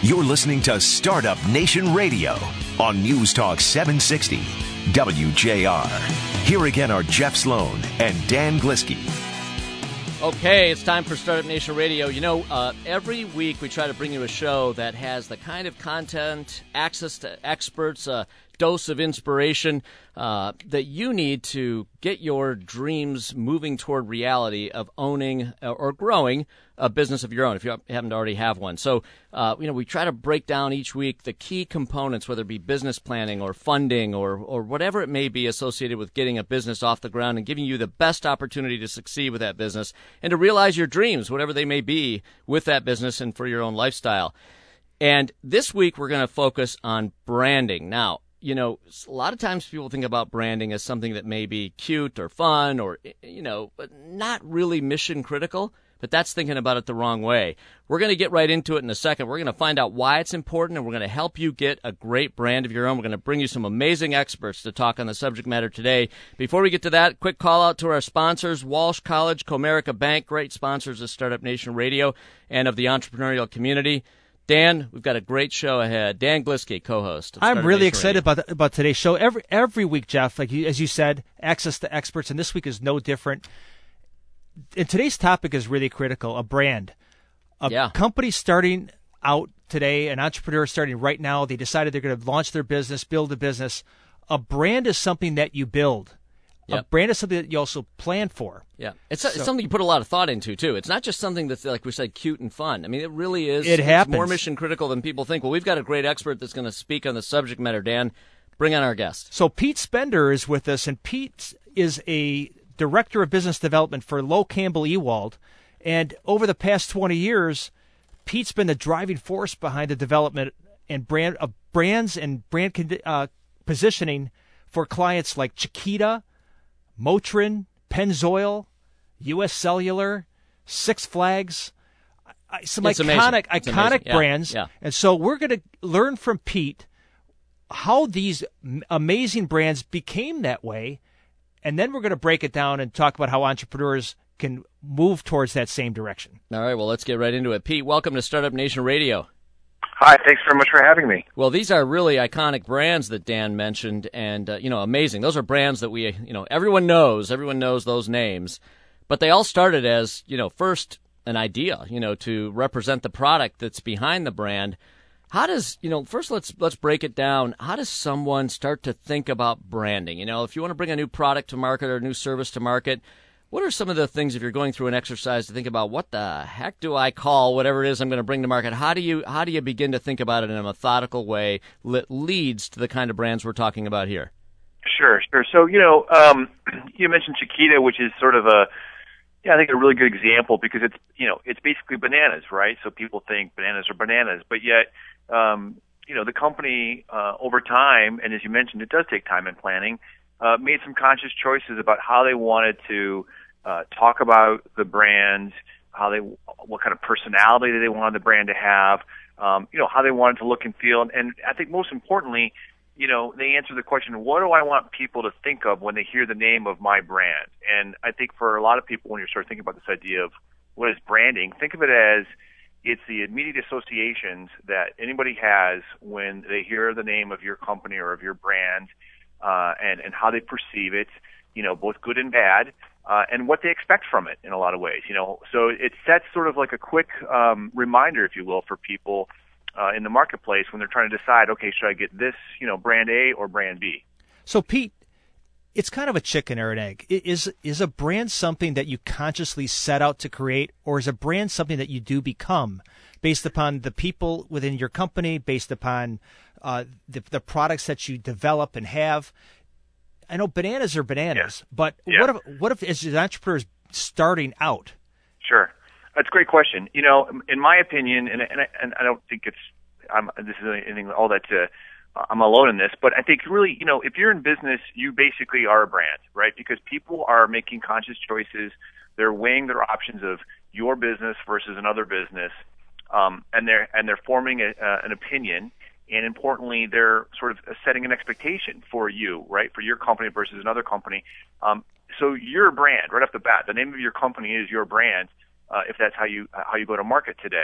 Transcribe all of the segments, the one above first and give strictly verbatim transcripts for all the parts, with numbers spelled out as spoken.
You're listening to Startup Nation Radio on News Talk seven sixty W J R. Here again are Jeff Sloan and Dan Gliski. Okay, it's time for Startup Nation Radio. You know, uh, every week we try to bring you a show that has the kind of content, access to experts, a dose of inspiration uh, that you need to get your dreams moving toward reality of owning or growing a business of your own if you happen to already have one. So, uh, you know, we try to break down each week the key components, whether it be business planning or funding or or whatever it may be associated with getting a business off the ground and giving you the best opportunity to succeed with that business and to realize your dreams, whatever they may be, with that business and for your own lifestyle. And this week we're going to focus on branding. Now, you know, a lot of times people think about branding as something that may be cute or fun or, you know, but not really mission critical. But that's thinking about it the wrong way. We're going to get right into it in a second. We're going to find out why it's important, and we're going to help you get a great brand of your own. We're going to bring you some amazing experts to talk on the subject matter today. Before we get to that, quick call out to our sponsors, Walsh College, Comerica Bank, great sponsors of Startup Nation Radio and of the entrepreneurial community. Dan, we've got a great show ahead. Dan Gliski, co-host. I'm really excited about the, about today's show. Every every week, Jeff, like you, as you said, access to experts, and this week is no different. And today's topic is really critical, a brand. A yeah. company starting out today, an entrepreneur starting right now, they decided they're going to launch their business, build a business. A brand is something that you build. Yep. A brand is something that you also plan for. Yeah, it's, so, it's something you put a lot of thought into, too. It's not just something that's, like we said, cute and fun. I mean, it really is. It it's happens. more mission critical than people think. Well, we've got a great expert that's going to speak on the subject matter. Dan, bring on our guest. So Pete Spender is with us, and Pete is a Director of Business Development for Lowe Campbell Ewald. And over the past twenty years, Pete's been the driving force behind the development and brand of brands and brand uh, positioning for clients like Chiquita, Motrin, Pennzoil, U S Cellular, Six Flags, some it's iconic, amazing. iconic yeah. brands. Yeah. And so we're going to learn from Pete how these amazing brands became that way. And then we're going to break it down and talk about how entrepreneurs can move towards that same direction. All right, well, let's get right into it. Pete, welcome to Startup Nation Radio. Hi, thanks very much for having me. Well, these are really iconic brands that Dan mentioned, and, uh, you know, amazing. Those are brands that we, you know, everyone knows. Everyone knows those names. But they all started as, you know, first an idea, you know, to represent the product that's behind the brand. How does, you know, first let's let's break it down. How does someone start to think about branding? You know, if you want to bring a new product to market or a new service to market, what are some of the things, if you're going through an exercise to think about what the heck do I call whatever it is I'm going to bring to market? How do you how do you begin to think about it in a methodical way that leads to the kind of brands we're talking about here? Sure, sure. So, you know, um, you mentioned Chiquita, which is sort of a, yeah, I think a really good example because it's, you know, it's basically bananas, right? So people think bananas are bananas, but yet, um, you know, the company uh, over time, and as you mentioned, it does take time and planning, uh, made some conscious choices about how they wanted to uh, talk about the brand, how they, what kind of personality they wanted the brand to have, um, you know, how they wanted to look and feel, and, and I think most importantly, you know, they answer the question, what do I want people to think of when they hear the name of my brand? And I think for a lot of people, when you start thinking about this idea of what is branding, think of it as it's the immediate associations that anybody has when they hear the name of your company or of your brand, uh, and, and how they perceive it, you know, both good and bad, uh, and what they expect from it in a lot of ways, you know. So it sets sort of like a quick um, reminder, if you will, for people Uh, in the marketplace when they're trying to decide, okay, should I get this, you know, brand A or brand B? So, Pete, it's kind of a chicken or an egg. Is is a brand something that you consciously set out to create, or is a brand something that you do become based upon the people within your company, based upon uh, the, the products that you develop and have? I know bananas are bananas, yeah. but yeah. what if what if as an entrepreneur is starting out? Sure. That's a great question. You know, in my opinion, and and I, and I don't think it's I'm this is anything all that uh, I'm alone in this, but I think really, you know, if you're in business, you basically are a brand, right? Because people are making conscious choices. They're weighing their options of your business versus another business, um, and they're and they're forming a, uh, an opinion. And importantly, they're sort of setting an expectation for you, right? For your company versus another company. Um, so you're a brand right off the bat. The name of your company is your brand. Uh, if that's how you how you go to market today,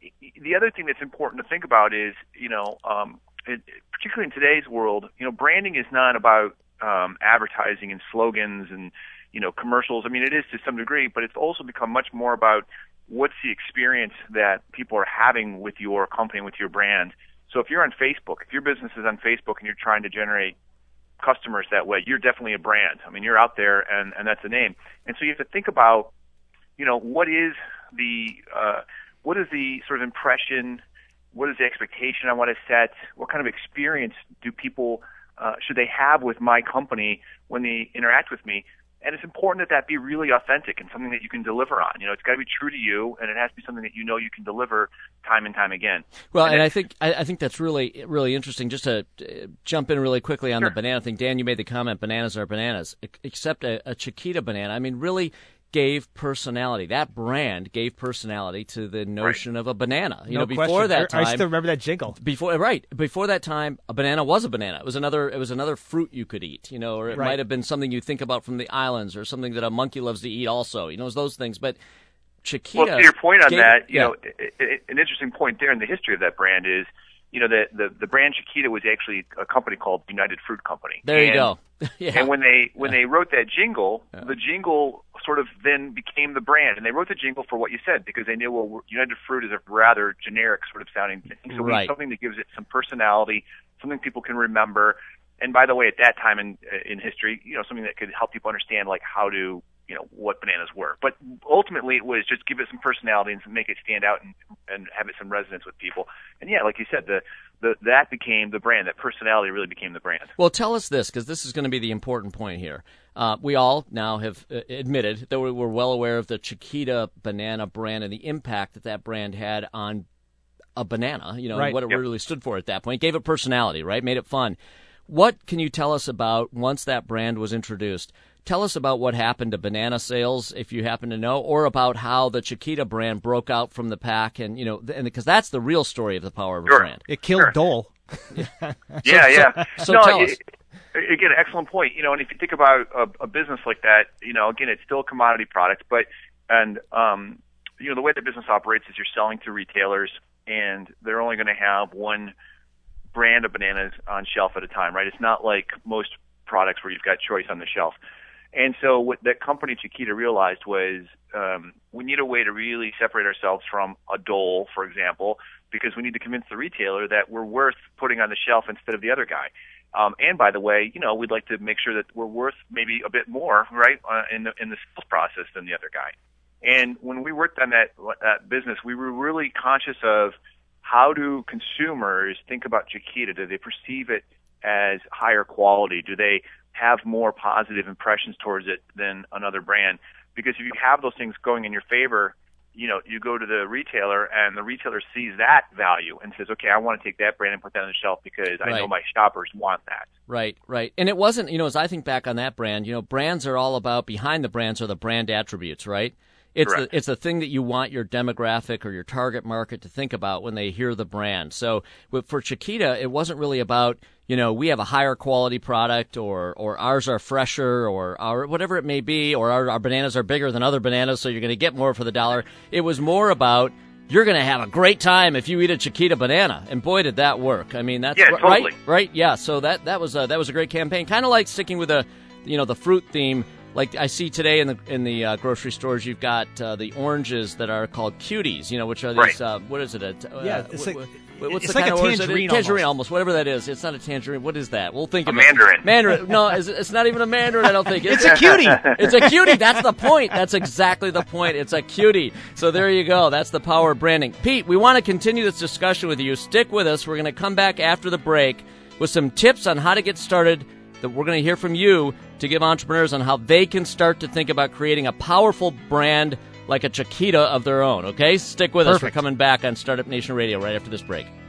the other thing that's important to think about is, you know, um, it, particularly in today's world, you know, branding is not about um, advertising and slogans and, you know, commercials. I mean, it is to some degree, but it's also become much more about what's the experience that people are having with your company, with your brand. So if you're on Facebook, if your business is on Facebook and you're trying to generate customers that way, you're definitely a brand. I mean, you're out there, and, and that's a name. And so you have to think about, you know, what is the uh, what is the sort of impression, what is the expectation I want to set, what kind of experience do people uh, should they have with my company when they interact with me? And it's important that that be really authentic and something that you can deliver on. You know, it's got to be true to you, and it has to be something that you know you can deliver time and time again. Well, and, and I think I, I think that's really really interesting. Just to uh, jump in really quickly on sure. the banana thing, Dan, you made the comment, bananas are bananas, except a, a Chiquita banana. I mean, really gave personality. That brand gave personality to the notion right. of a banana. You no know, before question. that time, I still remember that jingle. Before right, before that time, a banana was a banana. It was another. It was another fruit you could eat. You know, or it right. might have been something you think about from the islands, or something that a monkey loves to eat. Also, you know, it's those things. But Chiquita. Well, to your point on gave, that, you yeah. know, it, it, an interesting point there in the history of that brand is, you know, the the, the brand Chiquita was actually a company called United Fruit Company. There and, you go. yeah. And when they when yeah. they wrote that jingle, yeah. the jingle sort of then became the brand, and they wrote the jingle for what you said because they knew, well, United Fruit is a rather generic sort of sounding thing, so we right. need something that gives it some personality, something people can remember. And by the way, at that time in in history, you know, something that could help people understand like how to, you know, what bananas were. But ultimately, it was just give it some personality and make it stand out and and have it some resonance with people. And yeah, like you said, the the that became the brand. That personality really became the brand. Well, tell us this, because this is going to be the important point here. Uh, we all now have uh, admitted that we're well aware of the Chiquita banana brand and the impact that that brand had on a banana, you know, right. and what it yep. really stood for at that point. It gave it personality, right? Made it fun. What can you tell us about, once that brand was introduced, tell us about what happened to banana sales, if you happen to know, or about how the Chiquita brand broke out from the pack, and, you know, and because that's the real story of the power of a sure. brand. It killed sure. Dole. yeah, so, yeah. So, so no, tell it, us. Again, excellent point. You know, and if you think about a, a business like that, you know, again, it's still a commodity product, but, and, um, you know, the way the business operates is you're selling to retailers, and they're only going to have one brand of bananas on shelf at a time, right? It's not like most products where you've got choice on the shelf. And so what that company Chiquita realized was um, we need a way to really separate ourselves from a Dole, for example, because we need to convince the retailer that we're worth putting on the shelf instead of the other guy. Um, and by the way, you know, we'd like to make sure that we're worth maybe a bit more, right, uh, in the in the sales process than the other guy. And when we worked on that that business, we were really conscious of how do consumers think about Chiquita? Do they perceive it as higher quality? Do they have more positive impressions towards it than another brand? Because if you have those things going in your favor, you know, you go to the retailer and the retailer sees that value and says, okay, I want to take that brand and put that on the shelf because I right. know my shoppers want that. Right, right. And it wasn't, you know, as I think back on that brand, you know, brands are all about, behind the brands are the brand attributes, right? It's Correct. the, it's the thing that you want your demographic or your target market to think about when they hear the brand. So for Chiquita, it wasn't really about, you know, we have a higher quality product, or or ours are fresher, or our whatever it may be, or our, our bananas are bigger than other bananas, so you're going to get more for the dollar. It was more about, you're going to have a great time if you eat a Chiquita banana. And boy, did that work. I mean, that's yeah, right, totally. right? Yeah. So that that was a, that was a great campaign. Kind of like sticking with the, you know, the fruit theme. Like I see today in the in the uh, grocery stores, you've got uh, the oranges that are called cuties, you know, which are these, right. uh, what is it? A, uh, Yeah, it's what, like, what, what's it's the like kind a of orange that tangerine it- Tangerine almost. almost, whatever that is. It's not a tangerine. What is that? We'll think A of mandarin. it. Mandarin. No, it's, it's not even a mandarin, I don't think. It's a cutie. It's a cutie. That's the point. That's exactly the point. It's a cutie. So there you go. That's the power of branding. Pete, we want to continue this discussion with you. Stick with us. We're going to come back after the break with some tips on how to get started that we're going to hear from you to give entrepreneurs on how they can start to think about creating a powerful brand like a Chiquita of their own. Okay? Stick with us. Perfect. We're coming back on Startup Nation Radio right after this break.